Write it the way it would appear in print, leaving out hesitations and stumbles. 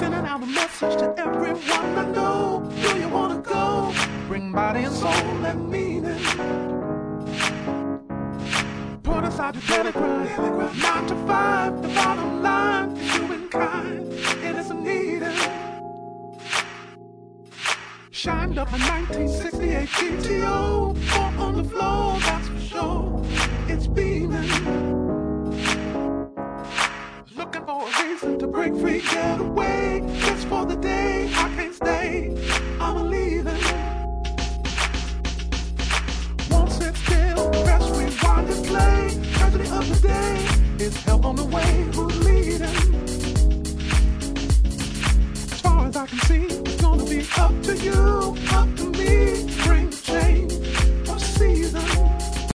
Sending out a message to everyone I know. Do you wanna go? Bring body and soul and meaning. Put aside your daily grind. 9 to 5, the bottom line is humankind. It isn't needed. Shined up in 1968 GTO. Four on the floor, that's for sure. It's beaming. Looking for a reason to break free, get away. Just for the day, I can't stay. I'm leaving.